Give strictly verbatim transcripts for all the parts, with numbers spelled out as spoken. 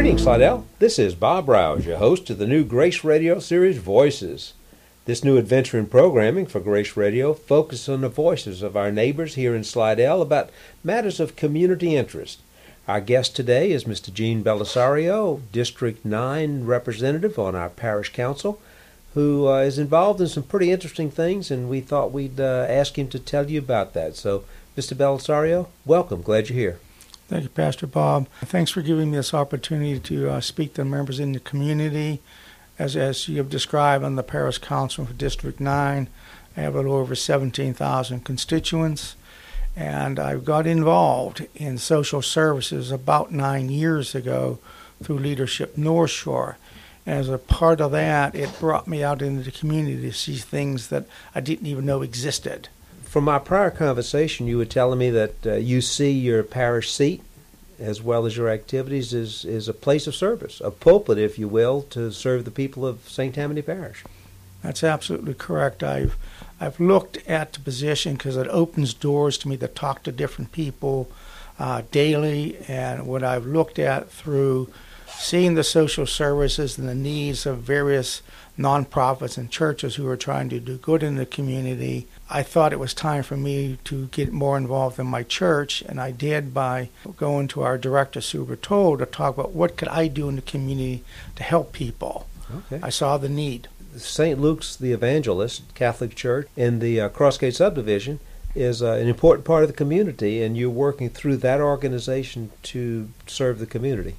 Greetings, Slidell. This is Bob Rouse, your host of the new Grace Radio series, Voices. This new adventure in programming for Grace Radio focuses on the voices of our neighbors here in Slidell about matters of community interest. Our guest today is Mister Gene Bellisario, District nine representative on our parish council, who uh, is involved in some pretty interesting things, and we thought we'd uh, ask him to tell you about that. So, Mister Bellisario, welcome. Glad you're here. Thank you, Pastor Bob. Thanks for giving me this opportunity to uh, speak to members in the community. As as you have described, I'm the Parish Council for District nine. I have a little over seventeen thousand constituents, and I got involved in social services about nine years ago through Leadership North Shore. And as a part of that, it brought me out into the community to see things that I didn't even know existed. From our prior conversation, you were telling me that uh, you see your parish seat, as well as your activities, is, is a place of service, a pulpit, if you will, to serve the people of Saint Tammany Parish. That's absolutely correct. I've I've looked at the position because it opens doors to me to talk to different people uh, daily, and what I've looked at through seeing the social services and the needs of various nonprofits and churches who are trying to do good in the community, I thought it was time for me to get more involved in my church, and I did by going to our director, Sue Bertol, to talk about what could I do in the community to help people. Okay. I saw the need. Saint Luke's the Evangelist Catholic Church in the uh, Crossgate subdivision is uh, an important part of the community, and you're working through that organization to serve the community.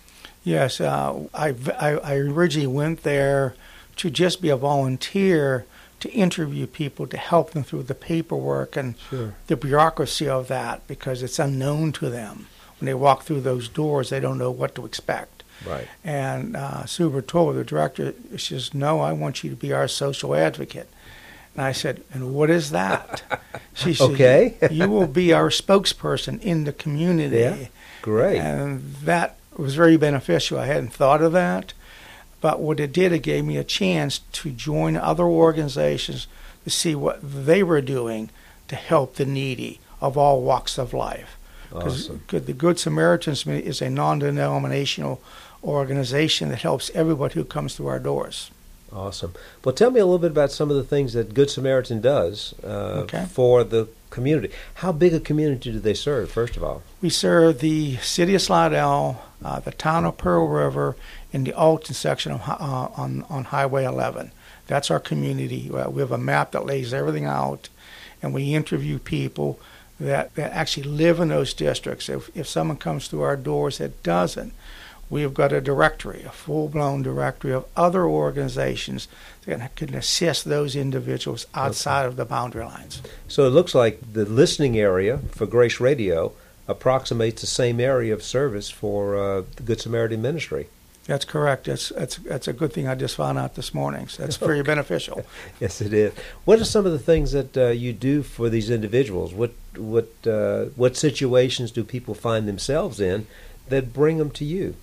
Yes, uh, I, I, I originally went there to just be a volunteer to interview people, to help them through the paperwork and sure. the bureaucracy of that, because it's unknown to them. When they walk through those doors, they don't know what to expect. Right. And uh, Sue Bertol, the director, she says, "No, I want you to be our social advocate." And I said, "And what is that?" She said, okay. "You will be our spokesperson in the community." Yeah, great. And that was very beneficial. I hadn't thought of that. But what it did, it gave me a chance to join other organizations to see what they were doing to help the needy of all walks of life. Because awesome. the Good Samaritans is a non-denominational organization that helps everybody who comes through our doors. Awesome. Well, tell me a little bit about some of the things that Good Samaritan does uh, okay. for the community. How big a community do they serve, first of all? We serve the city of Slidell, uh, the town of Pearl River, in the Alton section of, uh, on, on Highway eleven. That's our community. Uh, we have a map that lays everything out, and we interview people that, that actually live in those districts. If, if someone comes through our doors that doesn't, we have got a directory, a full-blown directory of other organizations that can assist those individuals outside okay. of the boundary lines. So it looks like the listening area for Grace Radio approximates the same area of service for uh, the Good Samaritan Ministry. That's correct. That's, that's, that's a good thing I just found out this morning. So that's very beneficial. Yes, it is. What are some of the things that uh, you do for these individuals? What, what, uh, what situations do people find themselves in that bring them to you?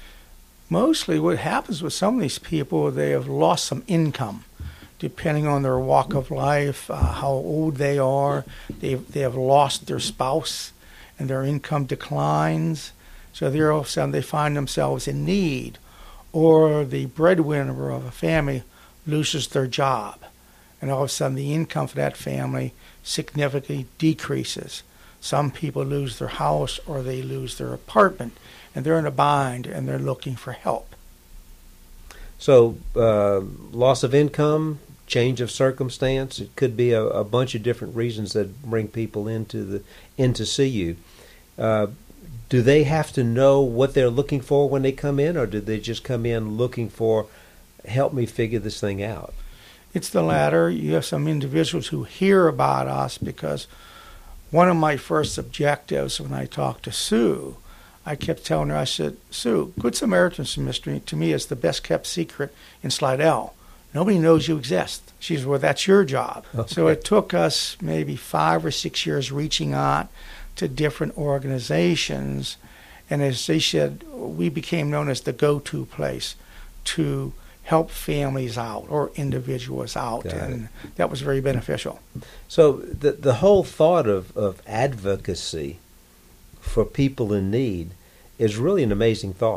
Mostly what happens with some of these people, they have lost some income, depending on their walk of life, uh, how old they are. They they have lost their spouse, and their income declines. So they're all of a sudden they find themselves in need, or the breadwinner of a family loses their job, and all of a sudden the income for that family significantly decreases. Some people lose their house or they lose their apartment, and they're in a bind and they're looking for help. So uh, loss of income, change of circumstance, it could be a, a bunch of different reasons that bring people into the in to see you. Uh, do they have to know what they're looking for when they come in, or do they just come in looking for, help me figure this thing out? It's the latter. You have some individuals who hear about us because one of my first objectives when I talked to Sue, I kept telling her, I said, "Sue, Good Samaritan's Ministry to me is the best kept secret in Slidell. Nobody knows you exist." She said, "Well, that's your job." Okay. So it took us maybe five or six years reaching out to different organizations. And as they said, we became known as the go-to place to help families out or individuals out. Got and it. That was very beneficial. So the the whole thought of, of advocacy for people in need is really an amazing thought.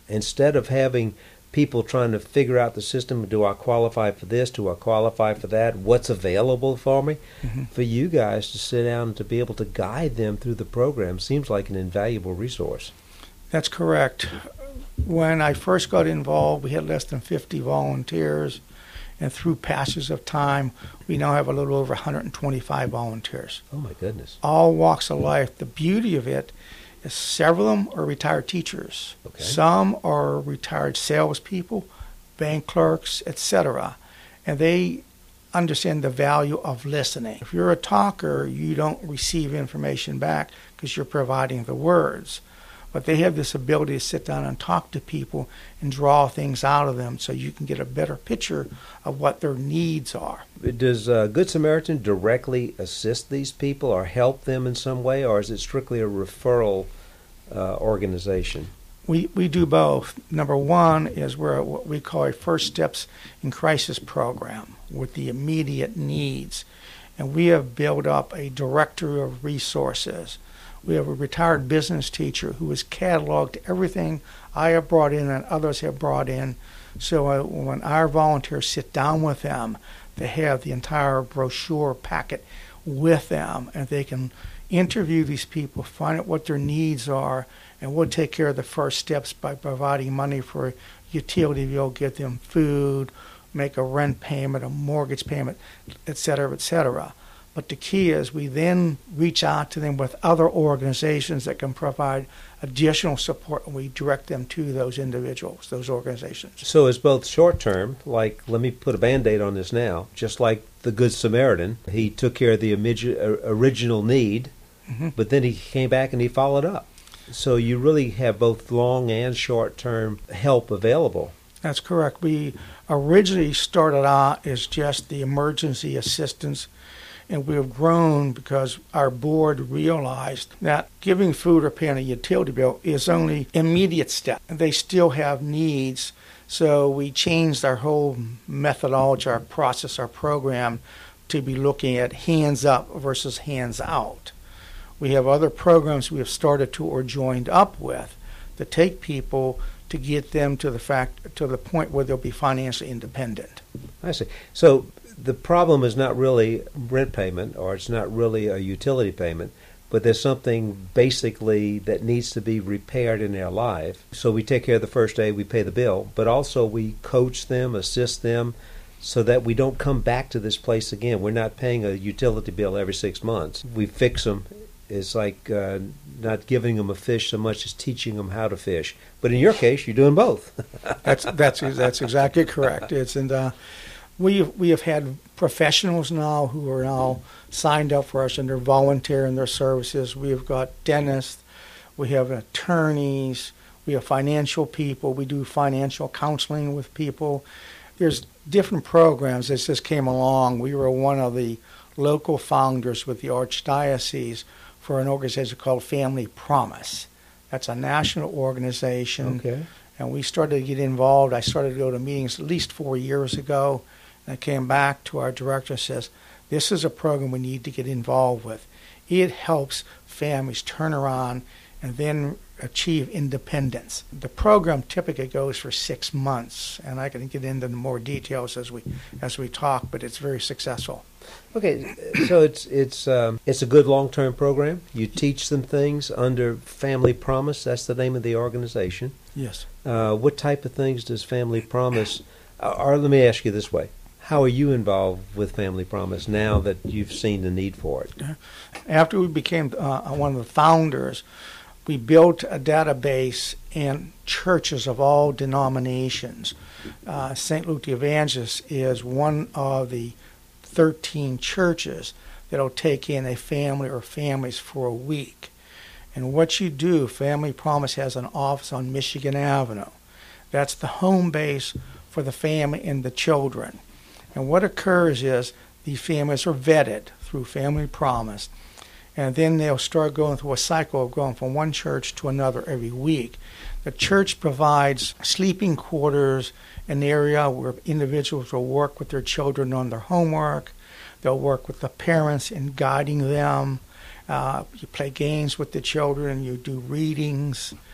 instead of having people trying to figure out the system, do I qualify for this, do I qualify for that, what's available for me, mm-hmm. for you guys to sit down and to be able to guide them through the program seems like an invaluable resource. That's correct. When I first got involved, we had less than fifty volunteers, and through passage of time, we now have a little over one hundred twenty-five volunteers. Oh, my goodness. All walks of life. The beauty of it is several of them are retired teachers. Okay. Some are retired salespeople, bank clerks, et cetera. And they understand the value of listening. If you're a talker, you don't receive information back because you're providing the words. But they have this ability to sit down and talk to people and draw things out of them so you can get a better picture of what their needs are. Does uh, Good Samaritan directly assist these people or help them in some way, or is it strictly a referral uh, organization? We we do both. Number one is we're what we call a First Steps in Crisis program with the immediate needs. And we have built up a directory of resources. We have a retired business teacher who has cataloged everything I have brought in and others have brought in. So uh, when our volunteers sit down with them, they have the entire brochure packet with them, and they can interview these people, find out what their needs are, and we'll take care of the first steps by providing money for utility bill, get them food, make a rent payment, a mortgage payment, et cetera, et cetera. But the key is we then reach out to them with other organizations that can provide additional support, and we direct them to those individuals, those organizations. So it's both short-term, like, let me put a Band-Aid on this now, just like the Good Samaritan. He took care of the imigi- original need, mm-hmm. but then he came back and he followed up. So you really have both long and short-term help available. That's correct. We originally started out as just the emergency assistance, and we have grown because our board realized that giving food or paying a utility bill is only immediate step. They still have needs, so we changed our whole methodology, our process, our program to be looking at hands up versus hands out. We have other programs we have started to or joined up with to take people to get them to the fact to the point where they'll be financially independent. I see. So the problem is not really rent payment, or it's not really a utility payment, but there's something basically that needs to be repaired in their life. So we take care of the first aid, we pay the bill, but also we coach them, assist them, so that we don't come back to this place again. We're not paying a utility bill every six months. We fix them. It's like uh, not giving them a fish so much as teaching them how to fish. But in your case, you're doing both. that's that's that's exactly correct. It's and uh, we we have had professionals now who are now signed up for us and they're volunteering their services. We have got dentists, we have attorneys, we have financial people. We do financial counseling with people. There's different programs that just came along. We were one of the local founders with the Archdiocese for an organization called Family Promise. That's a national organization. Okay. And we started to get involved. I started to go to meetings at least four years ago. And I came back to our director and says, this is a program we need to get involved with. It helps families turn around and then achieve independence. The program typically goes for six months, and I can get into more details as we as we talk, but it's very successful. Okay, so it's it's um, it's a good long-term program. You teach them things under Family Promise. That's the name of the organization. Yes. Uh, what type of things does Family Promise? Uh, or let me ask you this way: how are you involved with Family Promise now that you've seen the need for it? After we became uh, one of the founders, we built a database in churches of all denominations. Uh, Saint Luke the Evangelist is one of the thirteen churches that will take in a family or families for a week. And what you do, Family Promise has an office on Michigan Avenue. That's the home base for the family and the children. And what occurs is the families are vetted through Family Promise, and then they'll start going through a cycle of going from one church to another every week. The church provides sleeping quarters, an area where individuals will work with their children on their homework. They'll work with the parents in guiding them. Uh, you play games with the children. You do readings.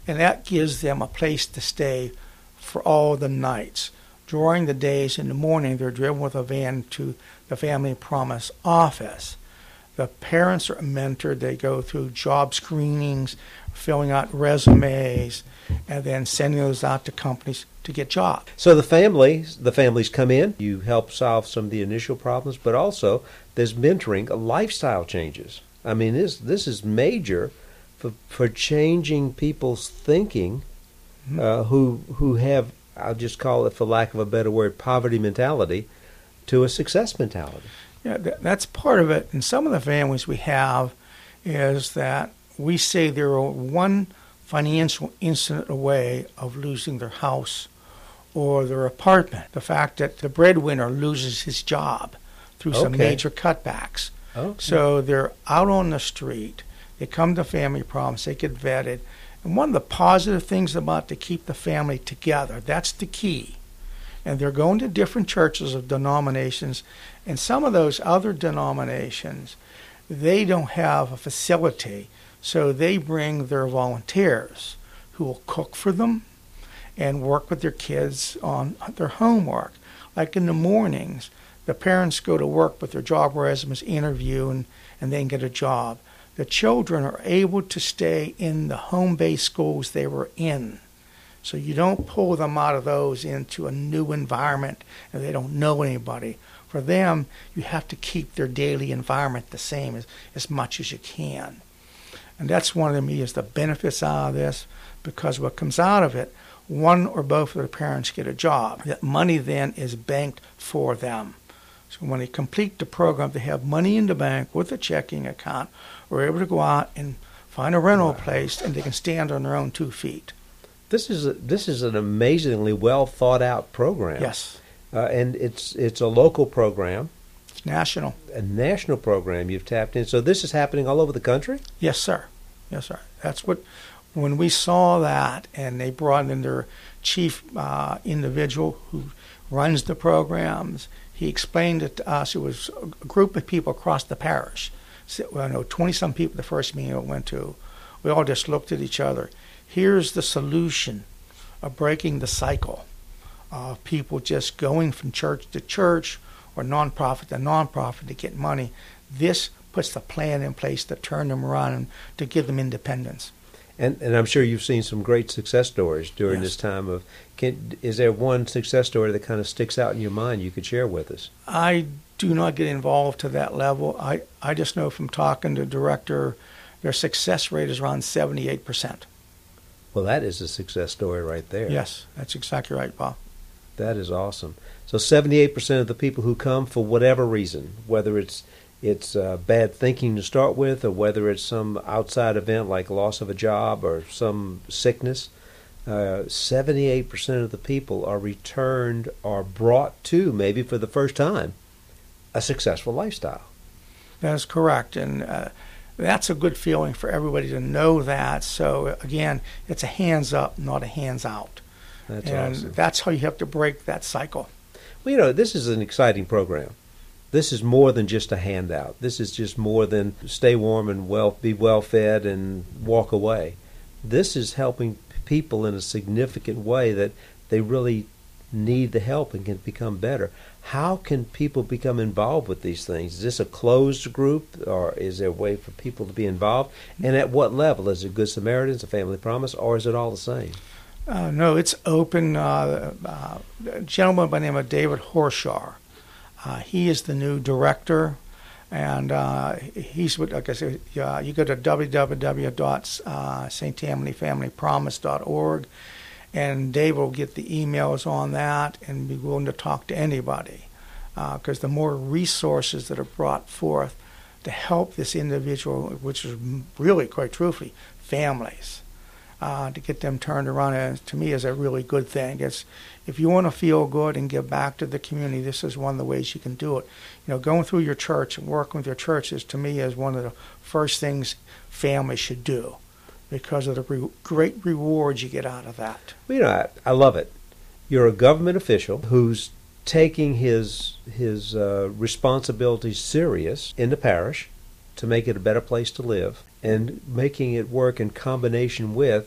and that gives them a place to stay for all the nights. During the days, in the morning, they're driven with a van to the Family Promise office. The parents are mentored. They go through job screenings, filling out resumes, and then sending those out to companies to get jobs. So the families, the families come in, you help solve some of the initial problems, but also there's mentoring, lifestyle changes. I mean, this this is major for for changing people's thinking, mm-hmm. uh, who who have, I'll just call it, for lack of a better word, poverty mentality, to a success mentality. Yeah, that's part of it. And some of the families we have is that we say they're one financial incident away of losing their house or their apartment. The fact that the breadwinner loses his job through some Okay. major cutbacks. Okay. So they're out on the street. They come to Family Promise. They get vetted. And one of the positive things about to keep the family together, that's the key. And they're going to different churches of denominations. And some of those other denominations, they don't have a facility. So they bring their volunteers who will cook for them and work with their kids on their homework. Like in the mornings, the parents go to work with their job resumes, interview, and, and then get a job. The children are able to stay in the home-based schools they were in. So you don't pull them out of those into a new environment and they don't know anybody. For them, you have to keep their daily environment the same as, as much as you can. And that's one of the me is the benefits out of this, because what comes out of it, one or both of the parents get a job. That money then is banked for them. So when they complete the program, they have money in the bank with a checking account. We're able to go out and find a rental place, and they can stand on their own two feet. This is a, this is an amazingly well thought out program. Yes. Uh, and it's it's a local program, It's national. a national program you've tapped in. So this is happening all over the country? Yes, sir. Yes, sir. That's what, when we saw that, and they brought in their chief uh, individual who runs the programs, he explained it to us. It was a group of people across the parish. So, well, I know twenty-some people the first meeting I went to. We all just looked at each other. Here's the solution of breaking the cycle of people just going from church to church or nonprofit to nonprofit to get money. This puts the plan in place to turn them around and to give them independence. And and I'm sure you've seen some great success stories during Yes. this time of. Can, is there one success story that kind of sticks out in your mind you could share with us? I do not get involved to that level. I, I just know from talking to the director, their success rate is around seventy-eight percent. Well, that is a success story right there. Yes, that's exactly right, Bob. That is awesome. So seventy-eight percent of the people who come for whatever reason, whether it's it's uh, bad thinking to start with, or whether it's some outside event like loss of a job or some sickness, uh, seventy-eight percent of the people are returned or brought to, maybe for the first time, a successful lifestyle. That is correct. And uh, that's a good feeling for everybody to know that. So, again, it's a hands up, not a hands out. That's and awesome. that's how you have to break that cycle. Well, you know, this is an exciting program. This is more than just a handout. This is just more than stay warm and well, be well fed and walk away. This is helping people in a significant way that they really need the help and can become better. How can people become involved with these things? Is this a closed group, or is there a way for people to be involved? And at what level? Is it Good Samaritans, a Family Promise, or is it all the same? Uh, no, it's open. Uh, uh, a gentleman by the name of David Horshaw. Uh, he is the new director, and uh, he's with, like I said, uh, you go to w w w dot st tammany family promise dot org, and Dave will get the emails on that and be willing to talk to anybody, because uh, the more resources that are brought forth to help this individual, which is really, quite truthfully, families, Uh, to get them turned around, and to me is a really good thing. It's, if you want to feel good and give back to the community, this is one of the ways you can do it. You know, going through your church and working with your church is, to me, is one of the first things families should do, because of the re- great rewards you get out of that. Well, you know, I, I love it. You're a government official who's taking his his uh, responsibilities serious in the parish to make it a better place to live, and making it work in combination with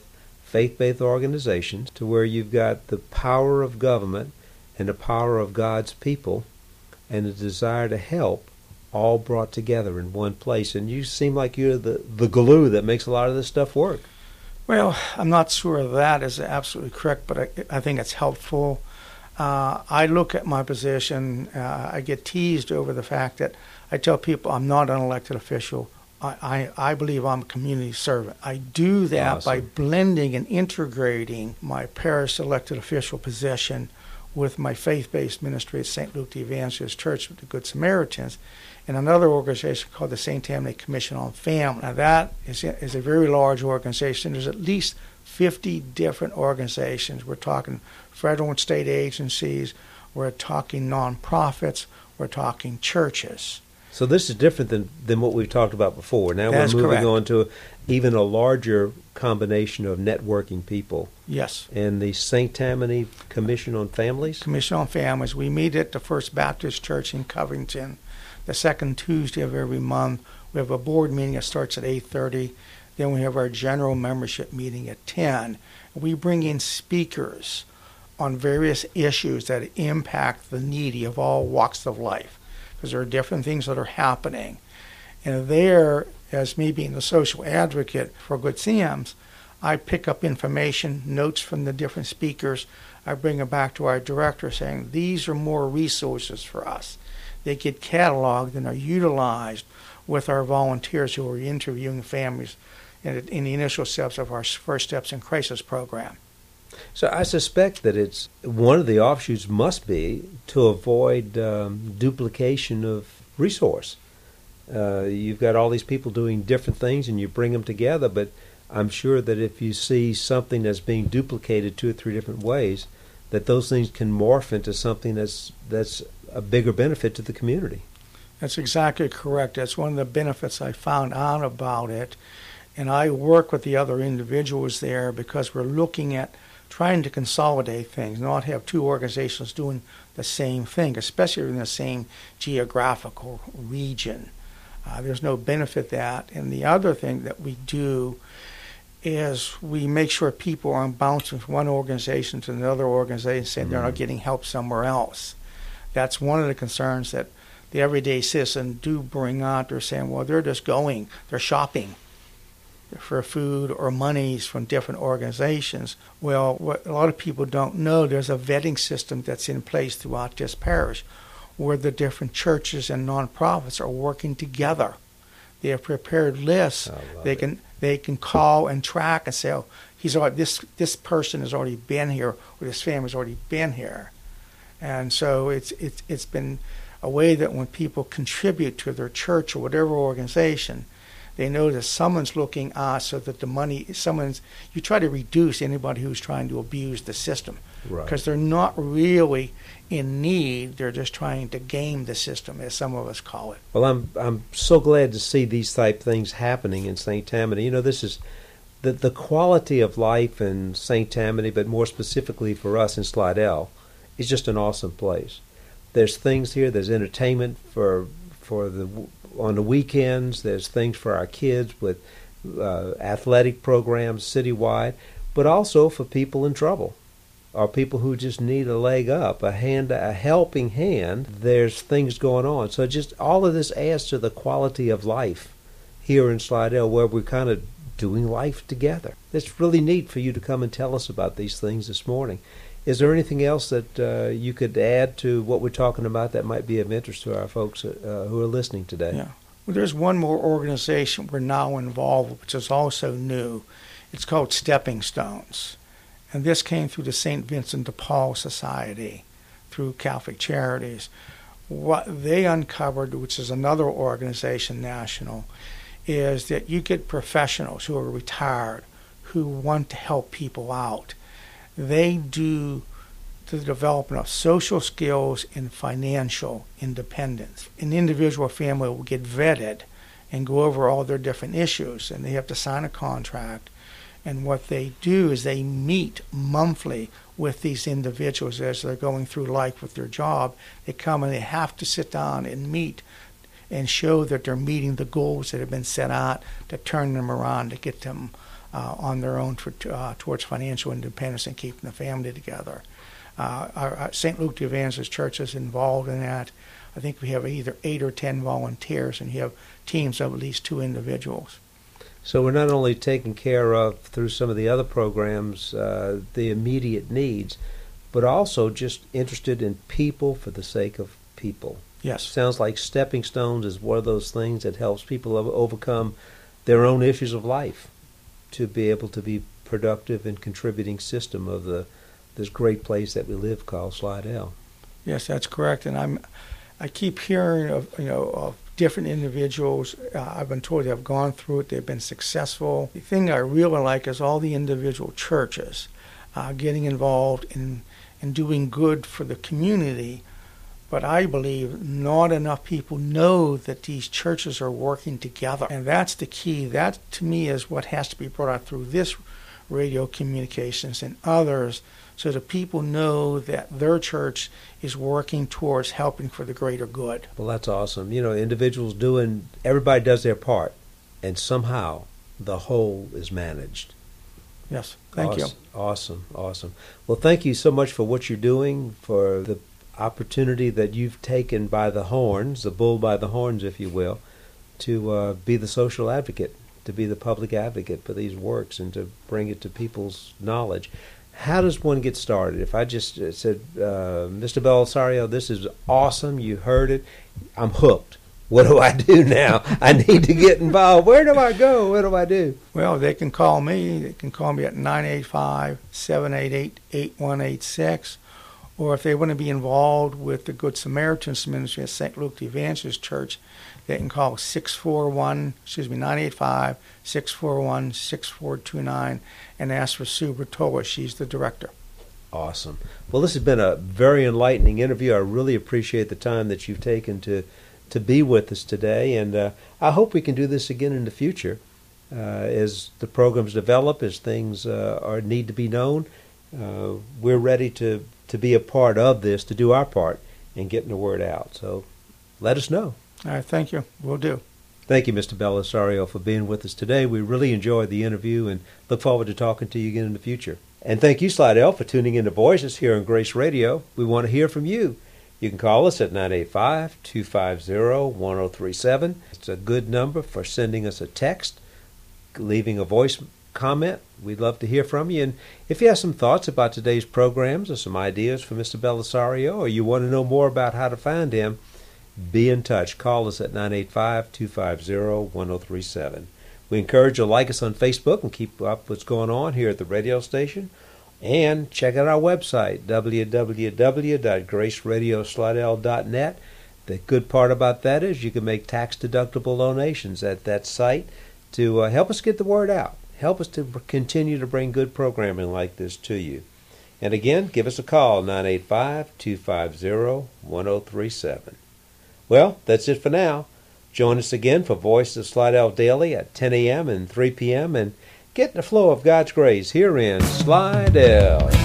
faith-based organizations to where you've got the power of government and the power of God's people and the desire to help all brought together in one place. And you seem like you're the, the glue that makes a lot of this stuff work. Well, I'm not sure that is absolutely correct, but I, I think it's helpful. Uh, I look at my position, uh, I get teased over the fact that I tell people I'm not an elected official. I, I, I believe I'm a community servant. I do that Awesome. by blending and integrating my parish elected official position with my faith-based ministry at Saint Luke the Evangelist Church with the Good Samaritans and another organization called the Saint Tammany Commission on Family. Now that is a, is a very large organization. There's at least fifty different organizations. We're talking federal and state agencies. We're talking nonprofits. We're talking churches. So this is different than, than what we've talked about before. Now That's we're moving correct. on to even a larger combination of networking people. Yes. And the Saint Tammany Commission on Families? Commission on Families. We meet at the First Baptist Church in Covington the second Tuesday of every month. We have a board meeting that starts at eight thirty. Then we have our general membership meeting at ten. We bring in speakers on various issues that impact the needy of all walks of life, because there are different things that are happening. And there, as me being the social advocate for Good Sam's, I pick up information, notes from the different speakers. I bring them back to our director saying, these are more resources for us. They get cataloged and are utilized with our volunteers who are interviewing families in, in the initial steps of our First Steps in Crisis program. So I suspect that it's one of the offshoots must be to avoid um, duplication of resource. Uh, you've got all these people doing different things and you bring them together, but I'm sure that if you see something that's being duplicated two or three different ways, that those things can morph into something that's that's a bigger benefit to the community. That's exactly correct. That's one of the benefits I found out about it. And I work with the other individuals there because we're looking at trying to consolidate things, not have two organizations doing the same thing, especially in the same geographical region. Uh, there's no benefit that. And the other thing that we do is we make sure people aren't bouncing from one organization to another organization saying mm-hmm. they're not getting help somewhere else. That's one of the concerns that the everyday citizen do bring out. They're saying, well, they're just going, they're shopping for food or monies from different organizations. Well, what a lot of people don't know, there's a vetting system that's in place throughout this parish where the different churches and nonprofits are working together. They have prepared lists. They can they can call and track and say, oh, he's already, this this person has already been here, or this family's already been here. And so it's it's it's been a way that when people contribute to their church or whatever organization, they know that someone's looking at so that the money, someone's, you try to reduce anybody who's trying to abuse the system. Right. Because they're not really in need, they're just trying to game the system, as some of us call it. Well, I'm I'm so glad to see these type things happening in Saint Tammany. You know, this is the the quality of life in Saint Tammany, but more specifically for us in Slidell, is just an awesome place. There's things here. There's entertainment for for the on the weekends. There's things for our kids with uh, athletic programs citywide, but also for people in trouble or people who just need a leg up, a hand, a helping hand. There's things going on. So just all of this adds to the quality of life here in Slidell, where we're kind of doing life together. It's really neat for you to come and tell us about these things this morning. Is there anything else that uh, you could add to what we're talking about that might be of interest to our folks uh, who are listening today? Yeah. Well, there's one more organization we're now involved with, which is also new. It's called Stepping Stones. And this came through the Saint Vincent de Paul Society, through Catholic Charities. What they uncovered, which is another organization national, is that you get professionals who are retired who want to help people out. They do the development of social skills and financial independence. An individual family will get vetted and go over all their different issues, and they have to sign a contract. And what they do is they meet monthly with these individuals as they're going through life with their job. They come and they have to sit down and meet and show that they're meeting the goals that have been set out to turn them around, to get them uh, on their own for, uh, towards financial independence and keeping the family together. Uh, our, our Saint Luke the Evangelist Church is involved in that. I think we have either eight or ten volunteers, and you have teams of at least two individuals. So we're not only taking care of, through some of the other programs, uh, the immediate needs, but also just interested in people for the sake of people. Yes. Sounds like Stepping Stones is one of those things that helps people overcome their own issues of life to be able to be productive and contributing system of the this great place that we live called Slidell. Yes, that's correct. And I'm, I keep hearing of you know of different individuals. Uh, I've been told they've gone through it. They've been successful. The thing I really like is all the individual churches uh, getting involved in in doing good for the community. But I believe not enough people know that these churches are working together. And that's the key. That, to me, is what has to be brought out through this radio communications and others, so that people know that their church is working towards helping for the greater good. Well, that's awesome. You know, individuals doing, everybody does their part, and somehow the whole is managed. Yes, thank awesome, you. Awesome, awesome. Well, thank you so much for what you're doing, for the opportunity that you've taken by the horns, the bull by the horns, if you will, to uh, be the social advocate, to be the public advocate for these works and to bring it to people's knowledge. How does one get started? If I just uh, said, uh, Mister Bellisario, this is awesome, you heard it, I'm hooked. What do I do now? I need to get involved. Where do I go? What do I do? Well, they can call me. They can call me at nine eight five, seven eight eight, eight one eight six. Or if they want to be involved with the Good Samaritan's Ministry at Saint Luke the Evangelist Church, they can call six four one, excuse me, nine eight five, six four one, six four two nine and ask for Sue Bertola. She's the director. Awesome. Well, this has been a very enlightening interview. I really appreciate the time that you've taken to, to be with us today, and uh, I hope we can do this again in the future uh, as the programs develop, as things uh, are need to be known. Uh, we're ready to, to be a part of this, to do our part in getting the word out. So let us know. All right, thank you. We'll do. Thank you, Mister Bellisario, for being with us today. We really enjoyed the interview and look forward to talking to you again in the future. And thank you, Slidell, for tuning in to Voices here on Grace Radio. We want to hear from you. You can call us at nine eight five, two five zero, one zero three seven. It's a good number for sending us a text, leaving a voice comment. We'd love to hear from you. And if you have some thoughts about today's programs or some ideas for Mister Bellisario, or you want to know more about how to find him, be in touch. Call us at nine eight five, two five zero, one zero three seven. We encourage you to like us on Facebook and keep up what's going on here at the radio station. And check out our website, w w w dot grace radio slidell dot net. The good part about that is you can make tax-deductible donations at that site to uh, help us get the word out. Help us to continue to bring good programming like this to you. And again, give us a call, nine eight five, two five zero, one zero three seven. Well, that's it for now. Join us again for Voice of Slidell Daily at ten a.m. and three p.m. and get in the flow of God's grace here in Slidell.